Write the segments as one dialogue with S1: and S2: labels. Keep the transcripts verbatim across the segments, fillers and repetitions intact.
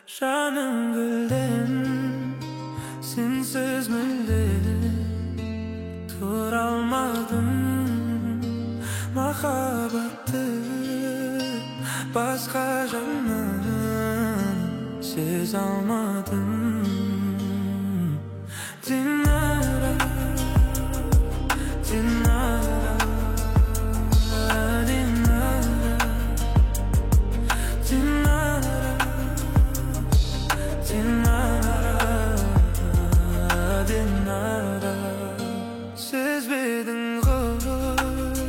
S1: Жаным гүлден сенсіз мүлде тұра алмадым. Махаббатты басқа жаннан сезе алмадым. Динара, Динара, Динара, Динара, Динара, Динара. Сезбедің ғой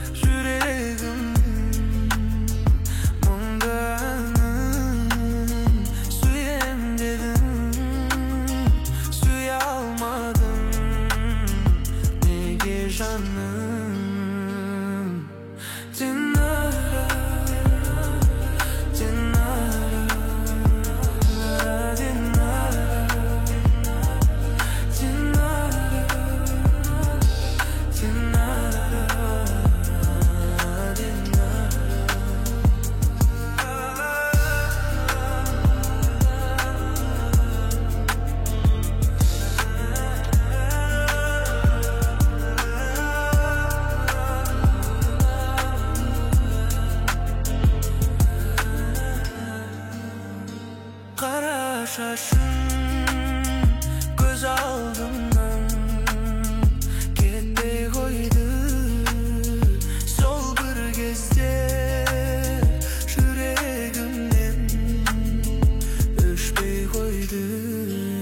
S1: жүрегімнің мұңды әнін. Сүйем дедің, сүйе алмадым. Неге жаным? Динара, Динара, Динара, Динара, Динара, Динара. Қара шашың көз алдымнан кетпей қойды. Сол бір кезде жүрегімнен өшпей қойды.